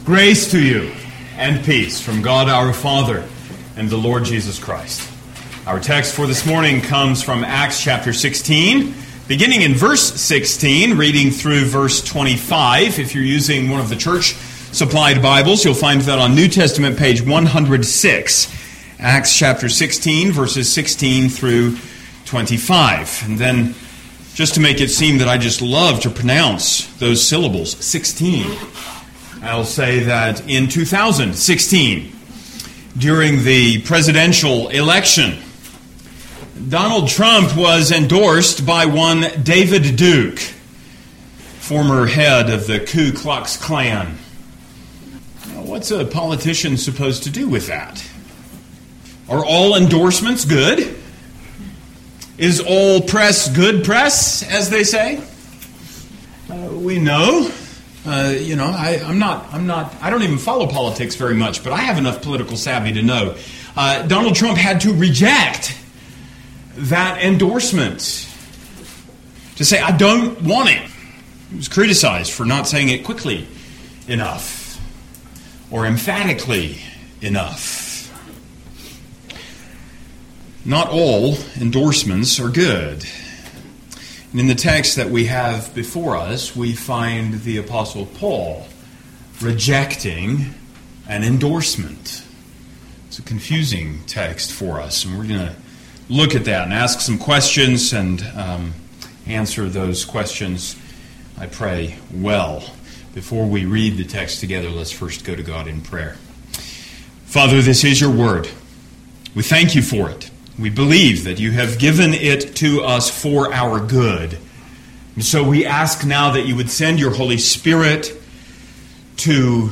Grace to you and peace from God our Father and the Lord Jesus Christ. Our text for this morning comes from Acts chapter 16, beginning in verse 16, reading through verse 25. If you're using one of the church-supplied Bibles, you'll find that on New Testament page 106. Acts chapter 16, verses 16 through 25. And then, just to make it seem that I just love to pronounce those syllables, 16. I'll say that in 2016, during the presidential election, Donald Trump was endorsed by one David Duke, former head of the Ku Klux Klan. Now, what's a politician supposed to do with that? Are all endorsements good? Is all press good press, as they say? We know. I don't even follow politics very much, but I have enough political savvy to know. Donald Trump had to reject that endorsement, to say, I don't want it. He was criticized for not saying it quickly enough or emphatically enough. Not all endorsements are good. And in the text that we have before us, we find the Apostle Paul rejecting an endorsement. It's a confusing text for us, and we're going to look at that and ask some questions and answer those questions, I pray, well. Before we read the text together, let's first go to God in prayer. Father, this is your word. We thank you for it. We believe that you have given it to us for our good. And so we ask now that you would send your Holy Spirit to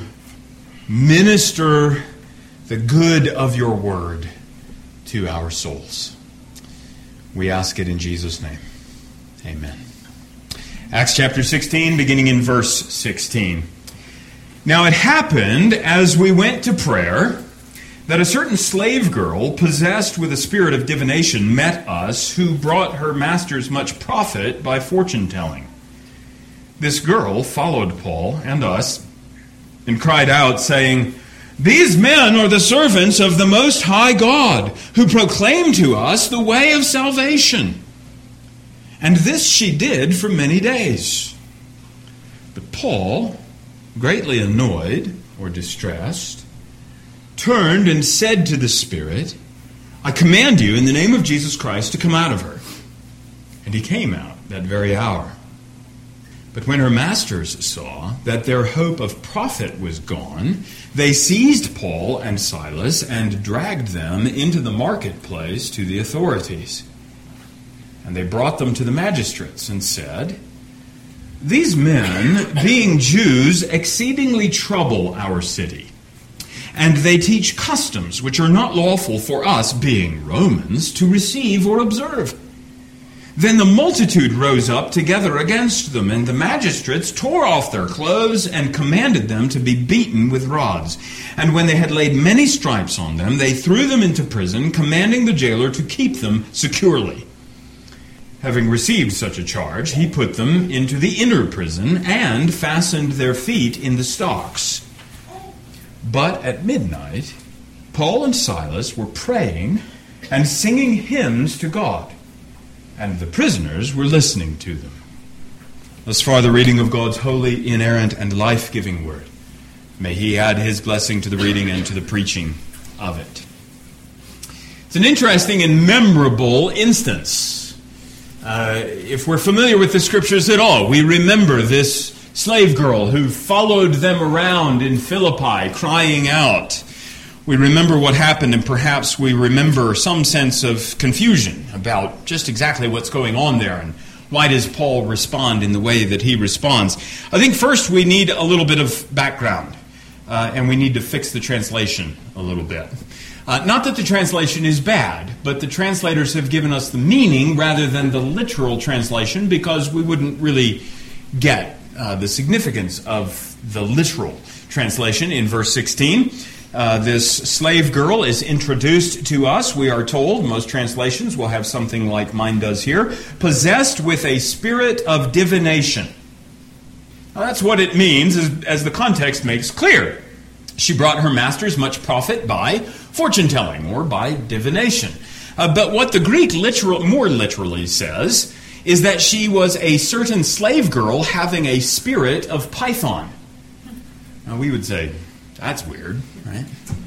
minister the good of your word to our souls. We ask it in Jesus' name. Amen. Acts chapter 16, beginning in verse 16. Now it happened as we went to prayer that a certain slave girl, possessed with a spirit of divination, met us, who brought her masters much profit by fortune-telling. This girl followed Paul and us and cried out, saying, "These men are the servants of the Most High God, who proclaim to us the way of salvation." And this she did for many days. But Paul, greatly annoyed or distressed, turned and said to the Spirit, "I command you in the name of Jesus Christ to come out of her." And he came out that very hour. But when her masters saw that their hope of profit was gone, they seized Paul and Silas and dragged them into the marketplace to the authorities. And they brought them to the magistrates and said, "These men, being Jews, exceedingly trouble our city. And they teach customs which are not lawful for us, being Romans, to receive or observe." Then the multitude rose up together against them, and the magistrates tore off their clothes and commanded them to be beaten with rods. And when they had laid many stripes on them, they threw them into prison, commanding the jailer to keep them securely. Having received such a charge, he put them into the inner prison and fastened their feet in the stocks. But at midnight, Paul and Silas were praying and singing hymns to God, and the prisoners were listening to them. Thus far the reading of God's holy, inerrant, and life-giving word. May he add his blessing to the reading and to the preaching of it. It's an interesting and memorable instance. If we're familiar with the Scriptures at all, we remember this slave girl who followed them around in Philippi, crying out. We remember what happened, and perhaps we remember some sense of confusion about just exactly what's going on there, and why does Paul respond in the way that he responds. I think first we need a little bit of background, and we need to fix the translation a little bit. Not that the translation is bad, but the translators have given us the meaning rather than the literal translation, because we wouldn't really get the significance of the literal translation in verse 16. This slave girl is introduced to us, we are told. Most translations will have something like mine does here. Possessed with a spirit of divination. Now, that's what it means, as the context makes clear. She brought her masters much profit by fortune-telling or by divination. But what the Greek more literally says is that she was a certain slave girl having a spirit of Python. Now we would say, that's weird, right?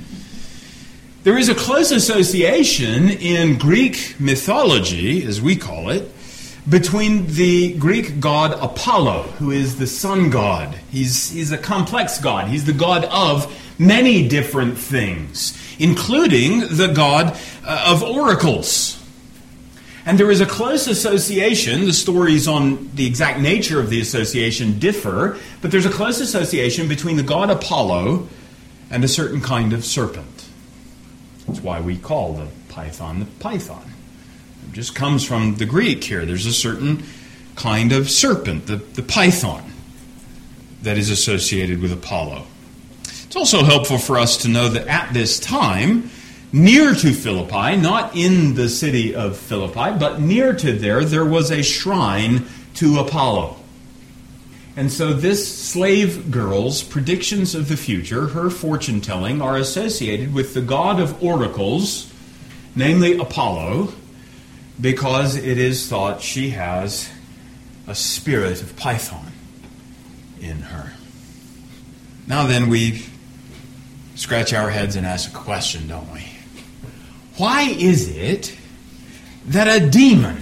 There is a close association in Greek mythology, as we call it, between the Greek god Apollo, who is the sun god. He's a complex god. He's the god of many different things, including the god of oracles. And there is a close association. The stories on the exact nature of the association differ, but there's a close association between the god Apollo and a certain kind of serpent. That's why we call the python. It just comes from the Greek here. There's a certain kind of serpent, the python, that is associated with Apollo. It's also helpful for us to know that at this time, near to Philippi, not in the city of Philippi, but near to there was a shrine to Apollo. And so this slave girl's predictions of the future, her fortune-telling, are associated with the god of oracles, namely Apollo, because it is thought she has a spirit of Python in her. Now then, we scratch our heads and ask a question, don't we? Why is it that a demon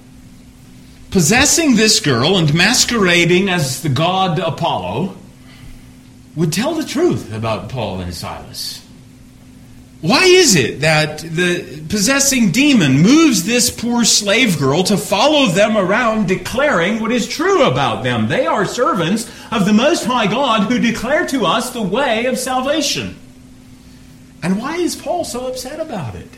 possessing this girl and masquerading as the god Apollo would tell the truth about Paul and Silas? Why is it that the possessing demon moves this poor slave girl to follow them around declaring what is true about them? They are servants of the Most High God who declare to us the way of salvation. And why is Paul so upset about it?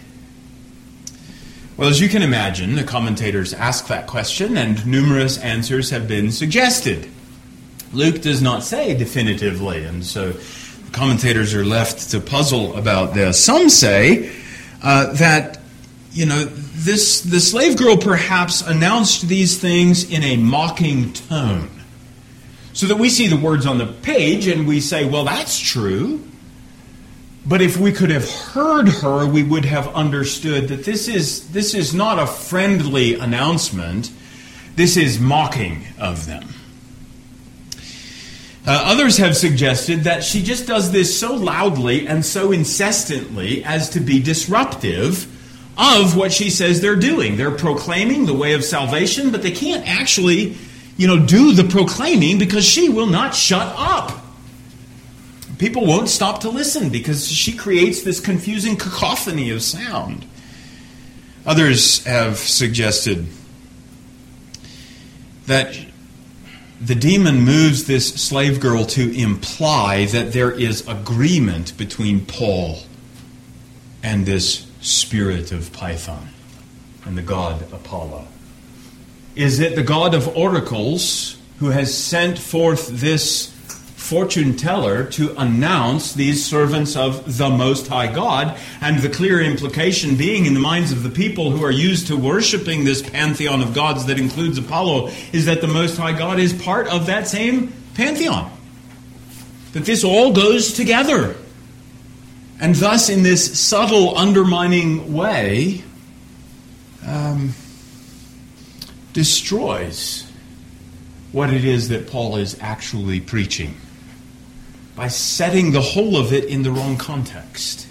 Well, as you can imagine, the commentators ask that question, and numerous answers have been suggested. Luke does not say definitively, and so the commentators are left to puzzle about this. Some say that, the slave girl perhaps announced these things in a mocking tone, so that we see the words on the page and we say, well, that's true. But if we could have heard her, we would have understood that this is not a friendly announcement. This is mocking of them. Others have suggested that she just does this so loudly and so incessantly as to be disruptive of what she says they're doing. They're proclaiming the way of salvation, but they can't actually, do the proclaiming because she will not shut up. People won't stop to listen because she creates this confusing cacophony of sound. Others have suggested that the demon moves this slave girl to imply that there is agreement between Paul and this spirit of Python and the god Apollo. Is it the god of oracles who has sent forth this fortune teller to announce these servants of the Most High God, and the clear implication being in the minds of the people who are used to worshiping this pantheon of gods that includes Apollo is that the Most High God is part of that same pantheon. That this all goes together. And thus, in this subtle, undermining way, destroys what it is that Paul is actually preaching, by setting the whole of it in the wrong context.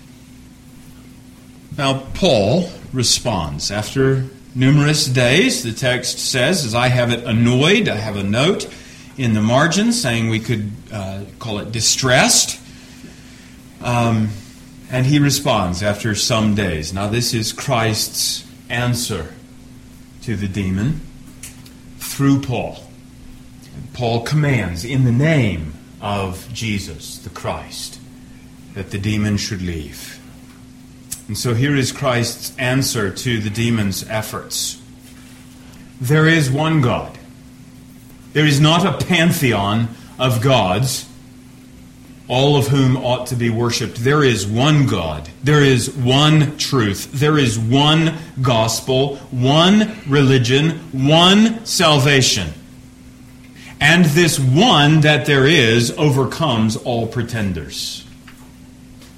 Now, Paul responds. After numerous days, the text says, as I have it annoyed, I have a note in the margin saying we could call it distressed. And he responds after some days. Now, this is Christ's answer to the demon through Paul. And Paul commands in the name of Jesus, the Christ, that the demon should leave. And so here is Christ's answer to the demon's efforts. There is one God. There is not a pantheon of gods, all of whom ought to be worshipped. There is one God. There is one truth. There is one gospel, one religion, one salvation. And this one that there is overcomes all pretenders.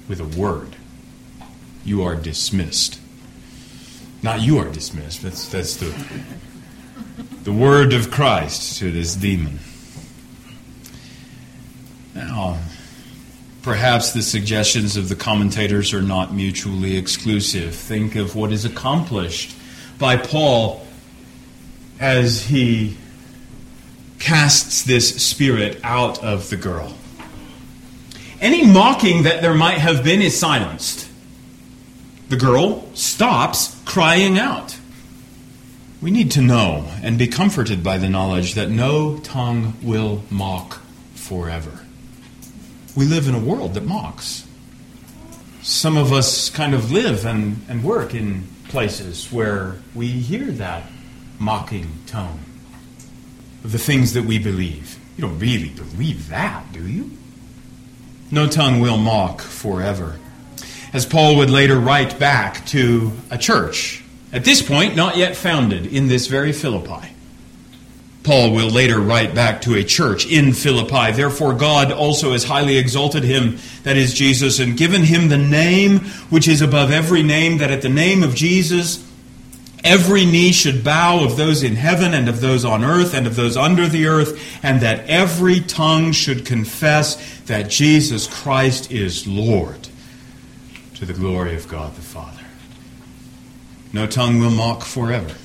with a word. You are dismissed. Not you are dismissed. That's the word of Christ to this demon. Now, perhaps the suggestions of the commentators are not mutually exclusive. Think of what is accomplished by Paul as he casts this spirit out of the girl. Any mocking that there might have been is silenced. The girl stops crying out. We need to know and be comforted by the knowledge that no tongue will mock forever. We live in a world that mocks. Some of us kind of live and work in places where we hear that mocking tone of the things that we believe. You don't really believe that, do you? No tongue will mock forever. As Paul would later write back to a church, at this point not yet founded in this very Philippi. Paul will later write back to a church in Philippi. Therefore God also has highly exalted him, that is Jesus, and given him the name which is above every name, that at the name of Jesus every knee should bow, of those in heaven and of those on earth and of those under the earth, and that every tongue should confess that Jesus Christ is Lord, to the glory of God the Father. No tongue will mock forever.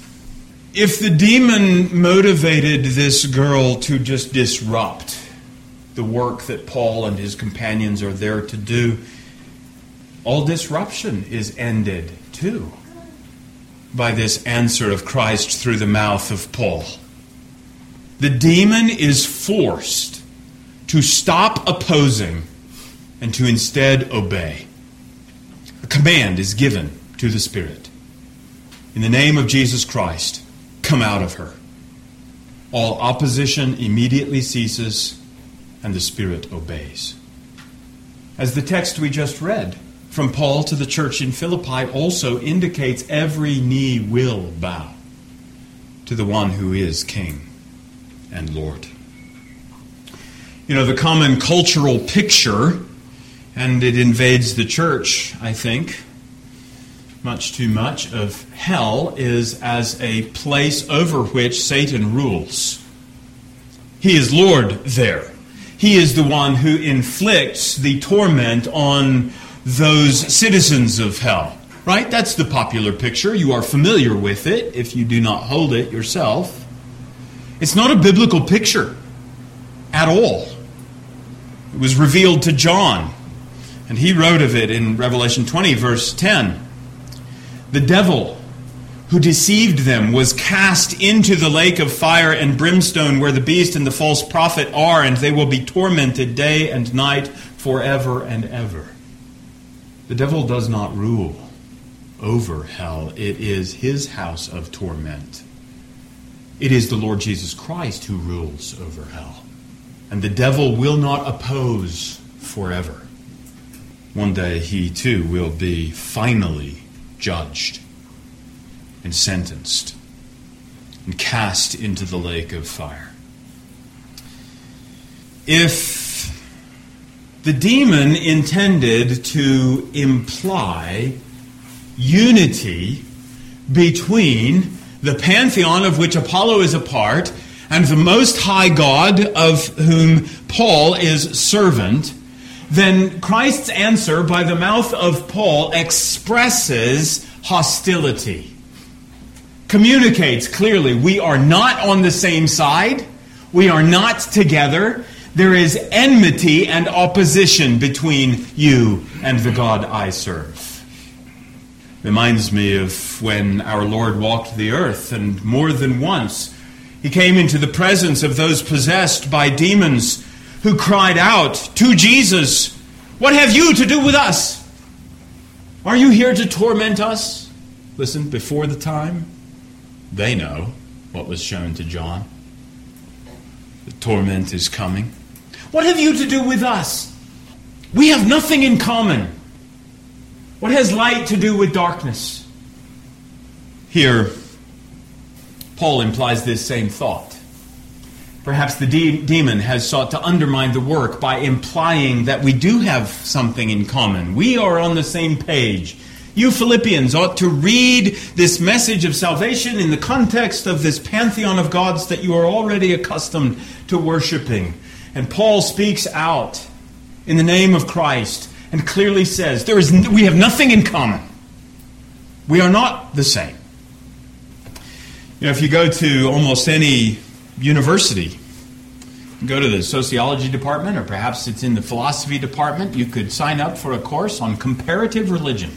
If the demon motivated this girl to just disrupt the work that Paul and his companions are there to do, all disruption is ended too by this answer of Christ through the mouth of Paul. The demon is forced to stop opposing and to instead obey. A command is given to the Spirit. In the name of Jesus Christ, come out of her. All opposition immediately ceases, and the Spirit obeys. As the text we just read from Paul to the church in Philippi also indicates, every knee will bow to the one who is King and Lord. You know, the common cultural picture, and it invades the church, I think, much too much, of hell is as a place over which Satan rules. He is Lord there. He is the one who inflicts the torment on those citizens of hell. Right? That's the popular picture. You are familiar with it if you do not hold it yourself. It's not a biblical picture at all. It was revealed to John, and he wrote of it in Revelation 20, verse 10. The devil who deceived them was cast into the lake of fire and brimstone where the beast and the false prophet are, and they will be tormented day and night forever and ever. The devil does not rule over hell. It is his house of torment. It is the Lord Jesus Christ who rules over hell. And the devil will not oppose forever. One day he too will be finally judged and sentenced and cast into the lake of fire. If the demon intended to imply unity between the pantheon of which Apollo is a part and the Most High God of whom Paul is servant, then Christ's answer by the mouth of Paul expresses hostility. Communicates clearly, we are not on the same side. We are not together. There is enmity and opposition between you and the God I serve. Reminds me of when our Lord walked the earth, and more than once he came into the presence of those possessed by demons who cried out to Jesus, "What have you to do with us? Are you here to torment us?" Listen, before the time, they know what was shown to John. The torment is coming. What have you to do with us? We have nothing in common. What has light to do with darkness? Here, Paul implies this same thought. Perhaps the demon has sought to undermine the work by implying that we do have something in common. We are on the same page. You Philippians ought to read this message of salvation in the context of this pantheon of gods that you are already accustomed to worshiping. And Paul speaks out in the name of Christ and clearly says, we have nothing in common. We are not the same. If you go to almost any university, go to the sociology department, or perhaps it's in the philosophy department, you could sign up for a course on comparative religion.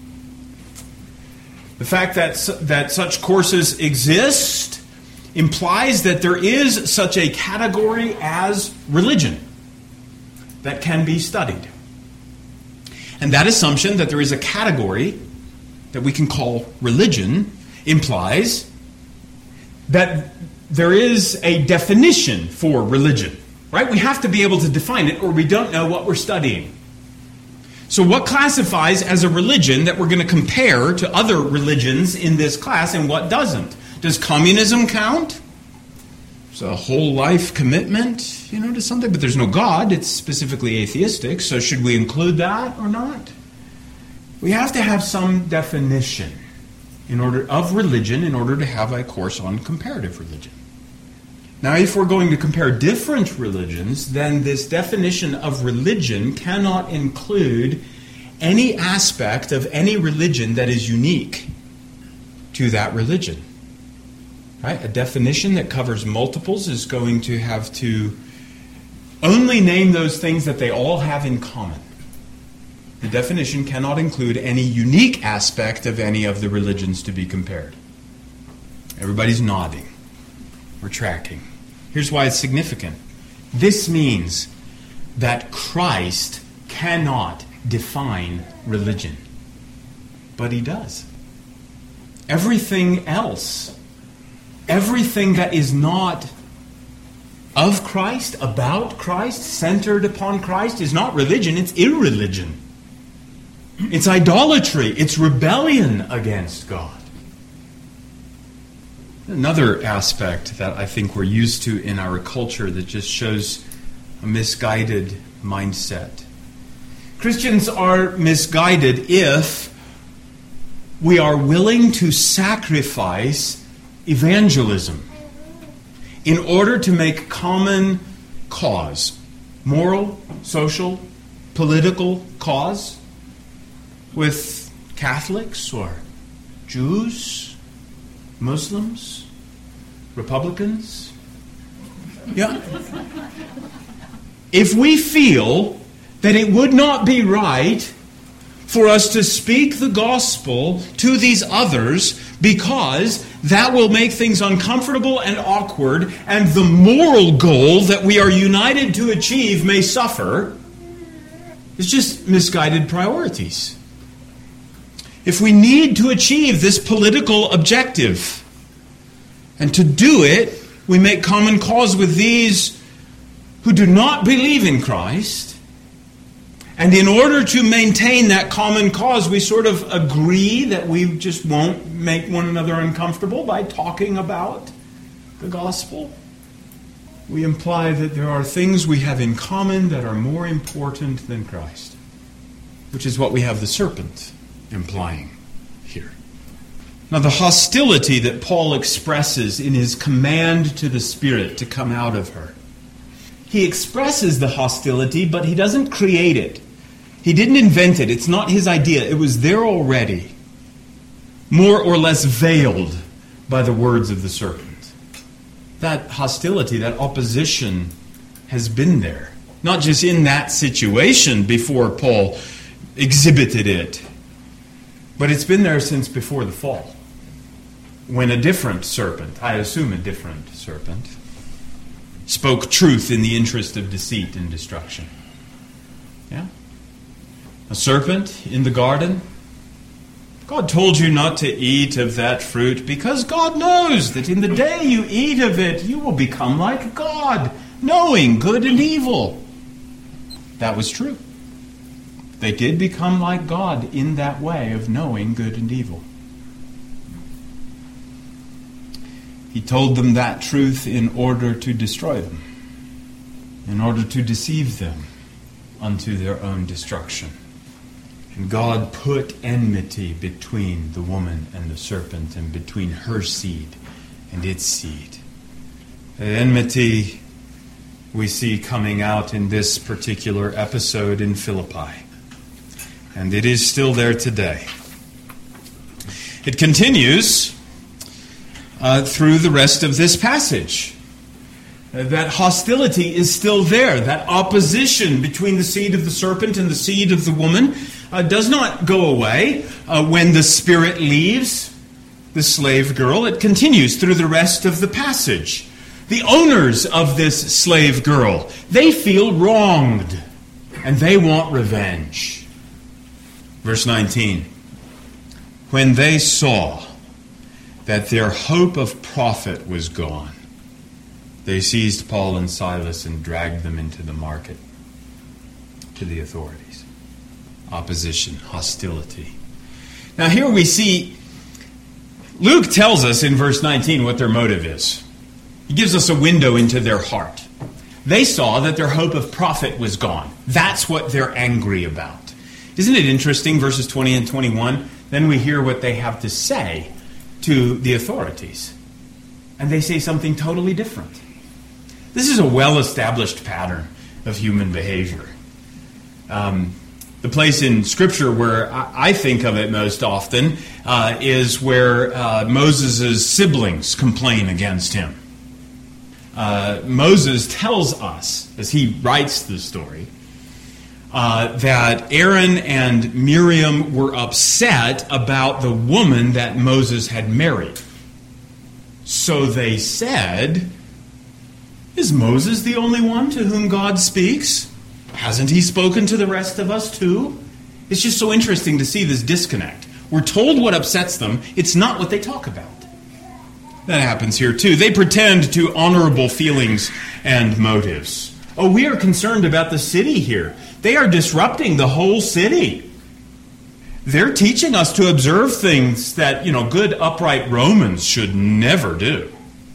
The fact that such courses exist implies that there is such a category as religion that can be studied. And that assumption that there is a category that we can call religion implies that there is a definition for religion, right? We have to be able to define it or we don't know what we're studying. So what classifies as a religion that we're going to compare to other religions in this class and what doesn't? Does communism count? It's a whole life commitment, to something, but there's no God. It's specifically atheistic. So should we include that or not? We have to have some definition of religion in order to have a course on comparative religion. Now, if we're going to compare different religions, then this definition of religion cannot include any aspect of any religion that is unique to that religion. Right? A definition that covers multiples is going to have to only name those things that they all have in common. The definition cannot include any unique aspect of any of the religions to be compared. Everybody's nodding. We're tracking. Here's why it's significant. This means that Christ cannot define religion. But he does. Everything else, everything that is not of Christ, about Christ, centered upon Christ, is not religion, it's irreligion. It's idolatry. It's rebellion against God. Another aspect that I think we're used to in our culture that just shows a misguided mindset. Christians are misguided if we are willing to sacrifice evangelism in order to make common cause, moral, social, political cause, with Catholics or Jews, Muslims, Republicans. Yeah. If we feel that it would not be right for us to speak the gospel to these others because that will make things uncomfortable and awkward and the moral goal that we are united to achieve may suffer, it's just misguided priorities. If we need to achieve this political objective, and to do it, we make common cause with these who do not believe in Christ, and in order to maintain that common cause, we sort of agree that we just won't make one another uncomfortable by talking about the gospel. We imply that there are things we have in common that are more important than Christ, which is what we have the serpent implying here. Now, the hostility that Paul expresses in his command to the Spirit to come out of her, he expresses the hostility, but he doesn't create it. He didn't invent it. It's not his idea. It was there already, more or less veiled by the words of the serpent. That hostility, that opposition has been there. Not just in that situation before Paul exhibited it, but it's been there since before the fall, when a different serpent, I assume a different serpent, spoke truth in the interest of deceit and destruction. Yeah? A serpent in the garden. God told you not to eat of that fruit because God knows that in the day you eat of it, you will become like God, knowing good and evil. That was true. They did become like God in that way of knowing good and evil. He told them that truth in order to destroy them, in order to deceive them unto their own destruction. And God put enmity between the woman and the serpent, and between her seed and its seed. The enmity we see coming out in this particular episode in Philippi. And it is still there today. It continues through the rest of this passage. That hostility is still there. That opposition between the seed of the serpent and the seed of the woman does not go away when the Spirit leaves the slave girl. It continues through the rest of the passage. The owners of this slave girl, they feel wronged and they want revenge. Verse 19. When they saw that their hope of profit was gone, they seized Paul and Silas and dragged them into the market to the authorities. Opposition, hostility. Now here we see, Luke tells us in verse 19 what their motive is. He gives us a window into their heart. They saw that their hope of profit was gone. That's what they're angry about. Isn't it interesting, verses 20 and 21? Then we hear what they have to say to the authorities. And they say something totally different. This is a well-established pattern of human behavior. The place in Scripture where I think of it most often is where Moses' siblings complain against him. Moses tells us, as he writes the story, that Aaron and Miriam were upset about the woman that Moses had married. So they said, "Is Moses the only one to whom God speaks? Hasn't he spoken to the rest of us too?" It's just so interesting to see this disconnect. We're told what upsets them. It's not what they talk about. That happens here too. They pretend to honorable feelings and motives. Oh, we are concerned about the city here. They are disrupting the whole city. They're teaching us to observe things that, good, upright Romans should never do.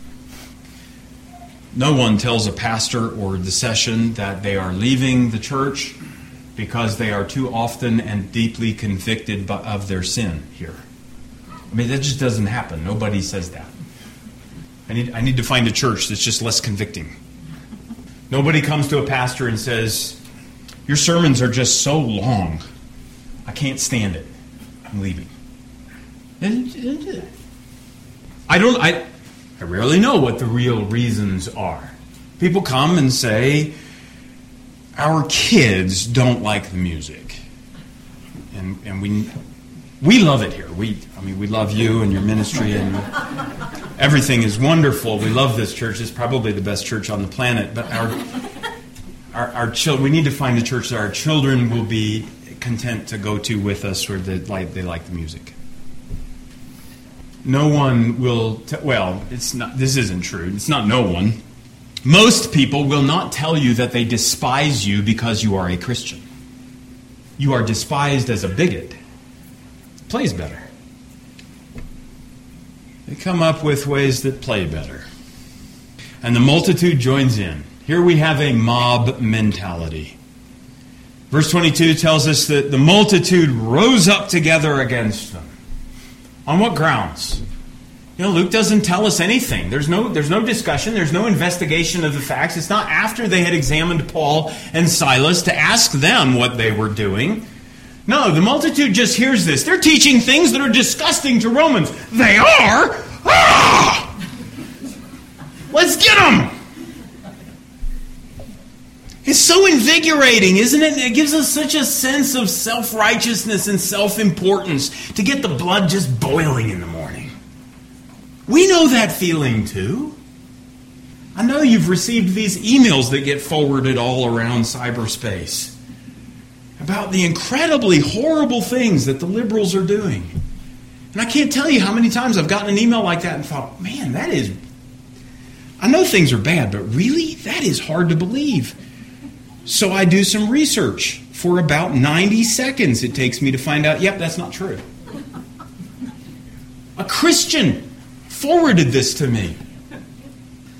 No one tells a pastor or the session that they are leaving the church because they are too often and deeply convicted of their sin here. I mean, that just doesn't happen. Nobody says that. I need to find a church that's just less convicting. Nobody comes to a pastor and says, "Your sermons are just so long. I can't stand it. I'm leaving." I rarely know what the real reasons are. People come and say, "Our kids don't like the music." And we love it here. We love you and your ministry, and everything is wonderful. We love this church. It's probably the best church on the planet. But our children, we need to find a church that our children will be content to go to with us, where they like the music. No one will. It's not. This isn't true. It's not no one. Most people will not tell you that they despise you because you are a Christian. You are despised as a bigot. Plays better. They come up with ways that play better. And the multitude joins in. Here we have a mob mentality. Verse 22 tells us that the multitude rose up together against them. On what grounds? Luke doesn't tell us anything. There's no discussion. There's no investigation of the facts. It's not after they had examined Paul and Silas to ask them what they were doing. No, the multitude just hears this. They're teaching things that are disgusting to Romans. They are? Ah! Let's get them! It's so invigorating, isn't it? It gives us such a sense of self-righteousness and self-importance to get the blood just boiling in the morning. We know that feeling too. I know you've received these emails that get forwarded all around cyberspace about the incredibly horrible things that the liberals are doing. And I can't tell you how many times I've gotten an email like that and thought, man, I know things are bad, but really? That is hard to believe. So I do some research. For about 90 seconds it takes me to find out, yep, that's not true. A Christian forwarded this to me.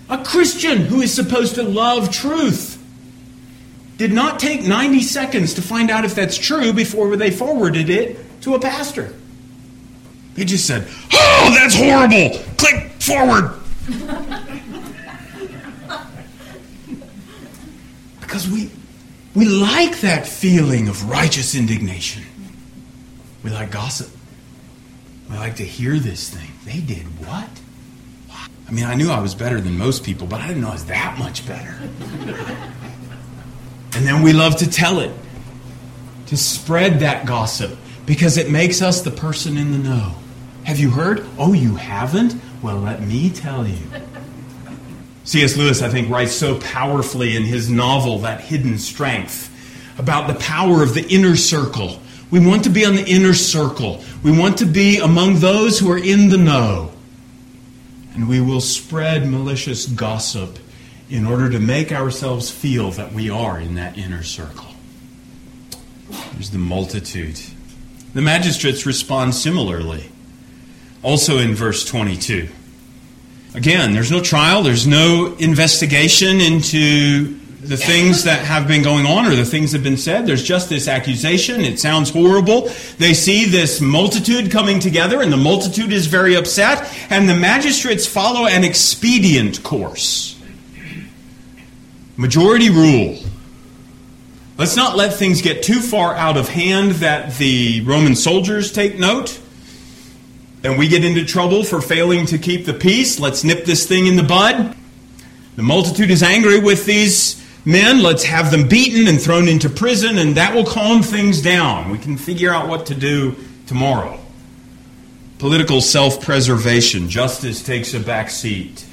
A Christian who is supposed to love truth did not take 90 seconds to find out if that's true before they forwarded it to a pastor. They just said, "Oh, that's horrible! Click forward!" Because we like that feeling of righteous indignation. We like gossip. We like to hear this thing. They did what? I mean, I knew I was better than most people, but I didn't know I was that much better. And then we love to tell it, to spread that gossip, because it makes us the person in the know. Have you heard? Oh, you haven't? Well, let me tell you. C.S. Lewis, I think, writes so powerfully in his novel, That Hidden Strength, about the power of the inner circle. We want to be on the inner circle. We want to be among those who are in the know. And we will spread malicious gossip in order to make ourselves feel that we are in that inner circle. There's the multitude. The magistrates respond similarly. Also in verse 22. Again, there's no trial, there's no investigation into the things that have been going on or the things that have been said. There's just this accusation. It sounds horrible. They see this multitude coming together, and the multitude is very upset, and the magistrates follow an expedient course. Majority rule. Let's not let things get too far out of hand that the Roman soldiers take note, and we get into trouble for failing to keep the peace. Let's nip this thing in the bud. The multitude is angry with these men. Let's have them beaten and thrown into prison, and that will calm things down. We can figure out what to do tomorrow. Political self-preservation. Justice takes a back seat.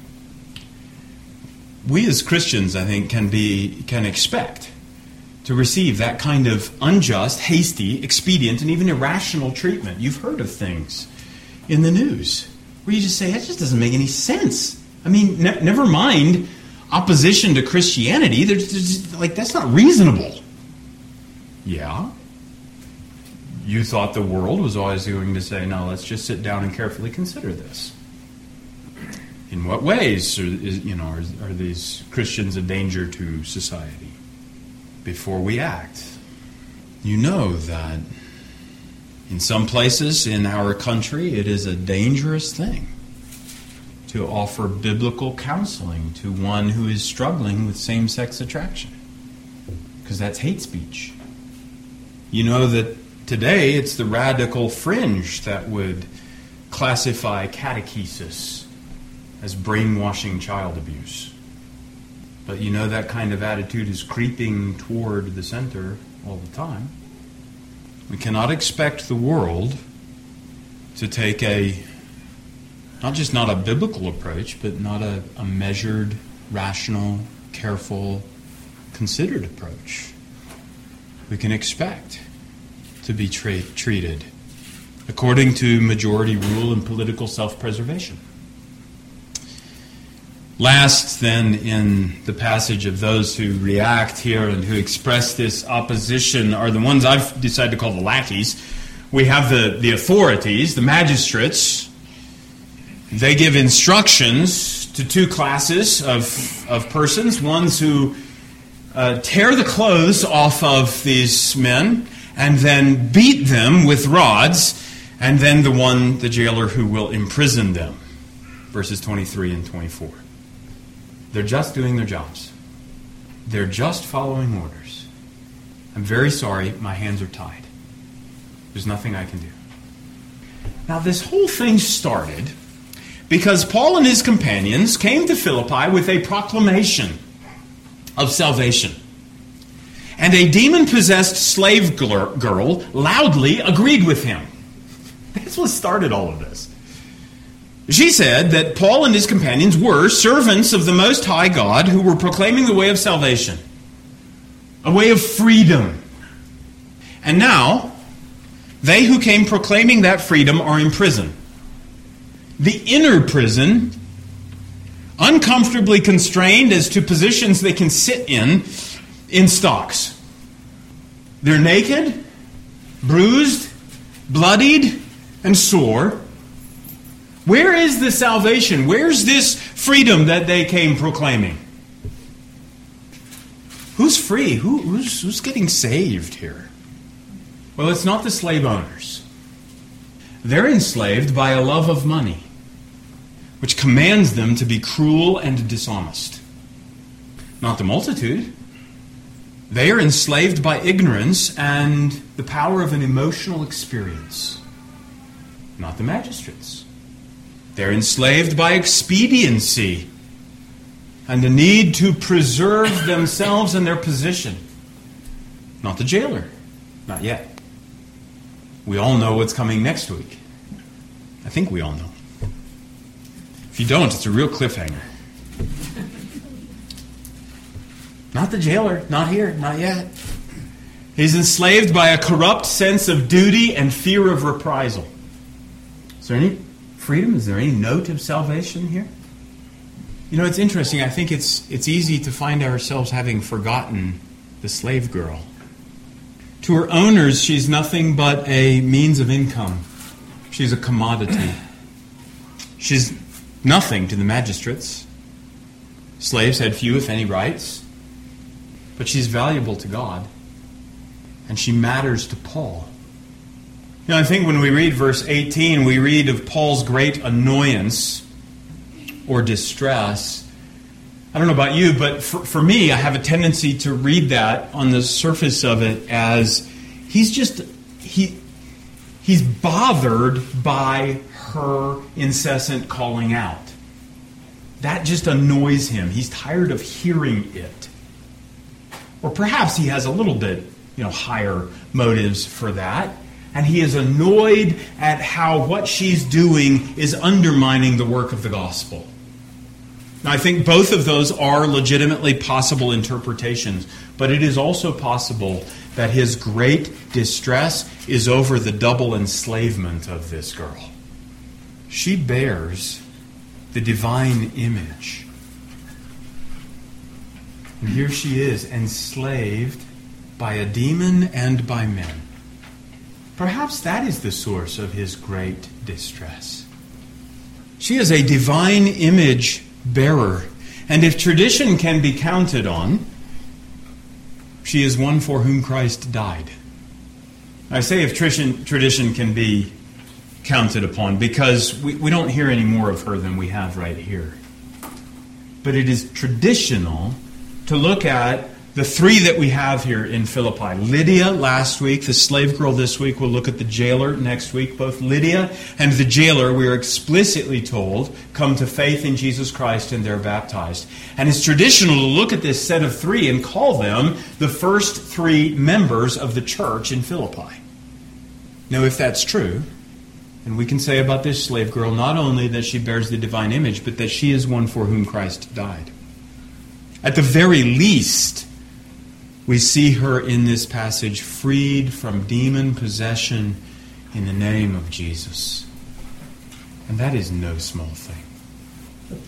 We as Christians, I think, can expect to receive that kind of unjust, hasty, expedient, and even irrational treatment. You've heard of things in the news where you just say, that just doesn't make any sense. I mean, never mind opposition to Christianity. That's not reasonable. Yeah. You thought the world was always going to say, no, let's just sit down and carefully consider this. In what ways are these Christians a danger to society? Before we act, you know that in some places in our country it is a dangerous thing to offer biblical counseling to one who is struggling with same-sex attraction, because that's hate speech. You know that today it's the radical fringe that would classify catechesis as brainwashing child abuse. But you know that kind of attitude is creeping toward the center all the time. We cannot expect the world to take not a biblical approach, but not a measured, rational, careful, considered approach. We can expect to be treated according to majority rule and political self-preservation. Last, then, in the passage of those who react here and who express this opposition are the ones I've decided to call the lackeys. We have the authorities, the magistrates. They give instructions to two classes of persons, ones who tear the clothes off of these men and then beat them with rods, and then the jailer who will imprison them. Verses 23 and 24. They're just doing their jobs. They're just following orders. I'm very sorry, my hands are tied. There's nothing I can do. Now, this whole thing started because Paul and his companions came to Philippi with a proclamation of salvation. And a demon-possessed slave girl loudly agreed with him. That's what started all of this. She said that Paul and his companions were servants of the Most High God who were proclaiming the way of salvation, a way of freedom. And now, they who came proclaiming that freedom are in prison. The inner prison, uncomfortably constrained as to positions they can sit in stocks. They're naked, bruised, bloodied, and sore, Where is the salvation? Where's this freedom that they came proclaiming? Who's free? Who's getting saved here? Well, it's not the slave owners. They're enslaved by a love of money, which commands them to be cruel and dishonest. Not the multitude. They are enslaved by ignorance and the power of an emotional experience. Not the magistrates. They're enslaved by expediency and the need to preserve themselves and their position. Not the jailer. Not yet. We all know what's coming next week. I think we all know. If you don't, it's a real cliffhanger. Not the jailer. Not here. Not yet. He's enslaved by a corrupt sense of duty and fear of reprisal. Is there any freedom? Is there any note of salvation here? You know, it's interesting. I think it's easy to find ourselves having forgotten the slave girl. To her owners, she's nothing but a means of income. She's a commodity. She's nothing to the magistrates. Slaves had few, if any, rights. But she's valuable to God. And she matters to Paul. You know, I think when we read verse 18, we read of Paul's great annoyance or distress. I don't know about you, but for me, I have a tendency to read that on the surface of it as he's bothered by her incessant calling out. That just annoys him. He's tired of hearing it. Or perhaps he has a little bit, higher motives for that. And he is annoyed at how what she's doing is undermining the work of the gospel. Now, I think both of those are legitimately possible interpretations, but it is also possible that his great distress is over the double enslavement of this girl. She bears the divine image. And here she is, enslaved by a demon and by men. Perhaps that is the source of his great distress. She is a divine image bearer. And if tradition can be counted on, she is one for whom Christ died. I say if tradition can be counted upon because we don't hear any more of her than we have right here. But it is traditional to look at the three that we have here in Philippi. Lydia last week, the slave girl this week. We'll look at the jailer next week. Both Lydia and the jailer, we are explicitly told, come to faith in Jesus Christ and they're baptized. And it's traditional to look at this set of three and call them the first three members of the church in Philippi. Now, if that's true, and we can say about this slave girl not only that she bears the divine image, but that she is one for whom Christ died. At the very least, we see her in this passage freed from demon possession in the name of Jesus. And that is no small thing.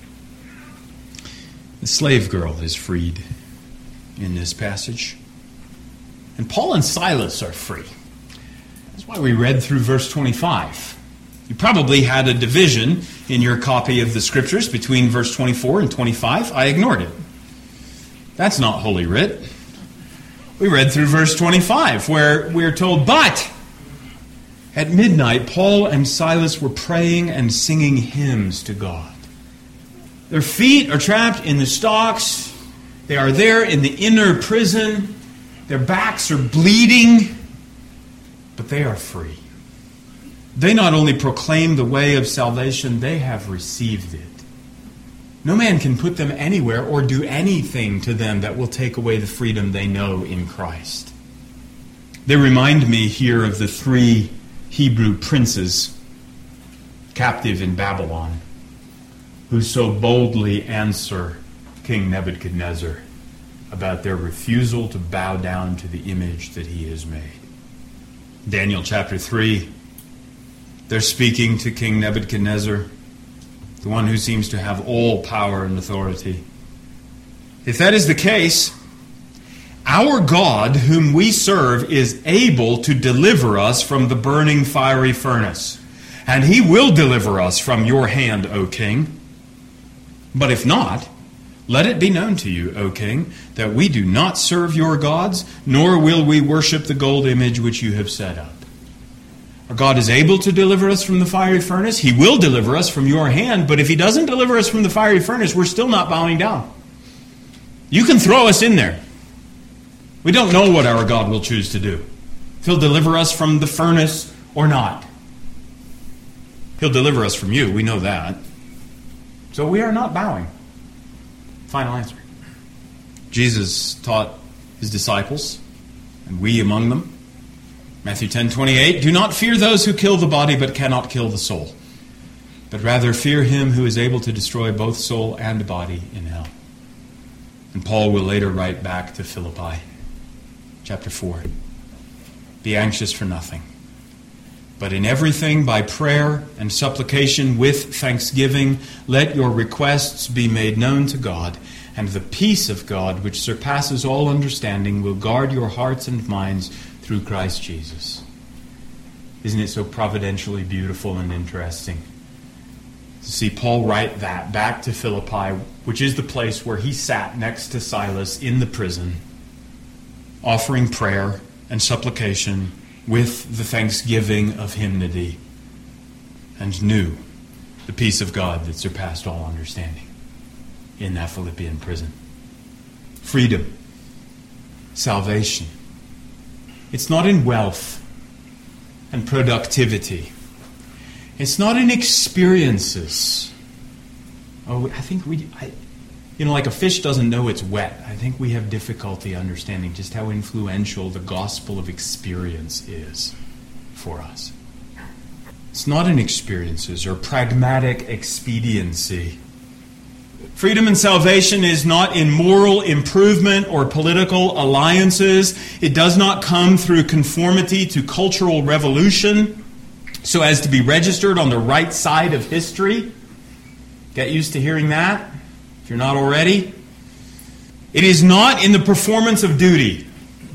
The slave girl is freed in this passage. And Paul and Silas are free. That's why we read through verse 25. You probably had a division in your copy of the Scriptures between verse 24 and 25. I ignored it. That's not Holy Writ. We read through verse 25 where we're told, but at midnight Paul and Silas were praying and singing hymns to God. Their feet are trapped in the stocks. They are there in the inner prison. Their backs are bleeding, but they are free. They not only proclaim the way of salvation, they have received it. No man can put them anywhere or do anything to them that will take away the freedom they know in Christ. They remind me here of the three Hebrew princes captive in Babylon who so boldly answer King Nebuchadnezzar about their refusal to bow down to the image that he has made. Daniel chapter 3, they're speaking to King Nebuchadnezzar, the one who seems to have all power and authority. If that is the case, our God, whom we serve, is able to deliver us from the burning fiery furnace, and he will deliver us from your hand, O king. But if not, let it be known to you, O king, that we do not serve your gods, nor will we worship the gold image which you have set up. Our God is able to deliver us from the fiery furnace. He will deliver us from your hand, but if he doesn't deliver us from the fiery furnace, we're still not bowing down. You can throw us in there. We don't know what our God will choose to do. If he'll deliver us from the furnace or not. He'll deliver us from you, we know that. So we are not bowing. Final answer. Jesus taught his disciples, and we among them, Matthew 10:28, do not fear those who kill the body but cannot kill the soul, but rather fear him who is able to destroy both soul and body in hell. And Paul will later write back to Philippi, chapter 4, be anxious for nothing, but in everything by prayer and supplication with thanksgiving, let your requests be made known to God, and the peace of God, which surpasses all understanding, will guard your hearts and minds through Christ Jesus. Isn't it so providentially beautiful and interesting to see Paul write that back to Philippi, which is the place where he sat next to Silas in the prison, offering prayer and supplication with the thanksgiving of hymnody, and knew the peace of God that surpassed all understanding in that Philippian prison. Freedom, salvation. It's not in wealth and productivity. It's not in experiences. Oh, I think like a fish doesn't know it's wet. I think we have difficulty understanding just how influential the gospel of experience is for us. It's not in experiences or pragmatic expediency. Freedom and salvation is not in moral improvement or political alliances. It does not come through conformity to cultural revolution so as to be registered on the right side of history. Get used to hearing that, if you're not already. It is not in the performance of duty.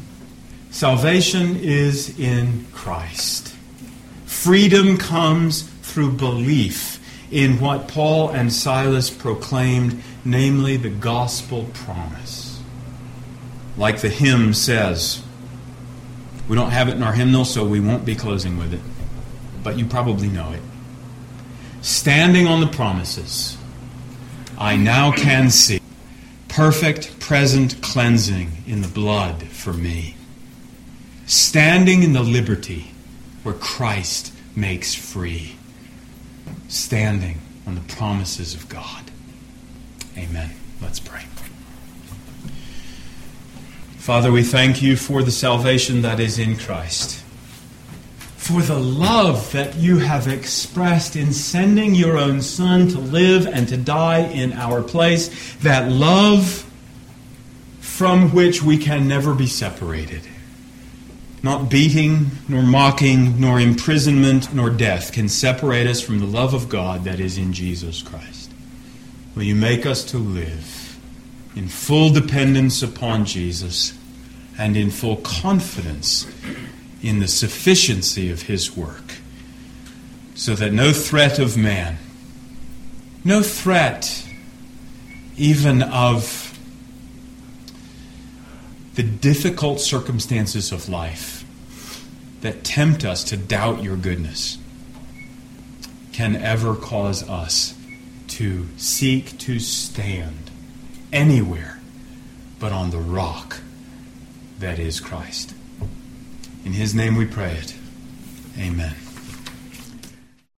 Salvation is in Christ. Freedom comes through belief in what Paul and Silas proclaimed, namely the gospel promise. Like the hymn says, we don't have it in our hymnal, so we won't be closing with it, but you probably know it. Standing on the promises, I now can see perfect present cleansing in the blood for me. Standing in the liberty where Christ makes free. Standing on the promises of God. Amen. Let's pray. Father, we thank you for the salvation that is in Christ. For the love that you have expressed in sending your own Son to live and to die in our place. That love from which we can never be separated. Not beating, nor mocking, nor imprisonment, nor death can separate us from the love of God that is in Jesus Christ. Will you make us to live in full dependence upon Jesus and in full confidence in the sufficiency of his work, so that no threat of man, no threat even of the difficult circumstances of life that tempt us to doubt your goodness can ever cause us to seek to stand anywhere but on the rock that is Christ. In his name we pray it. Amen.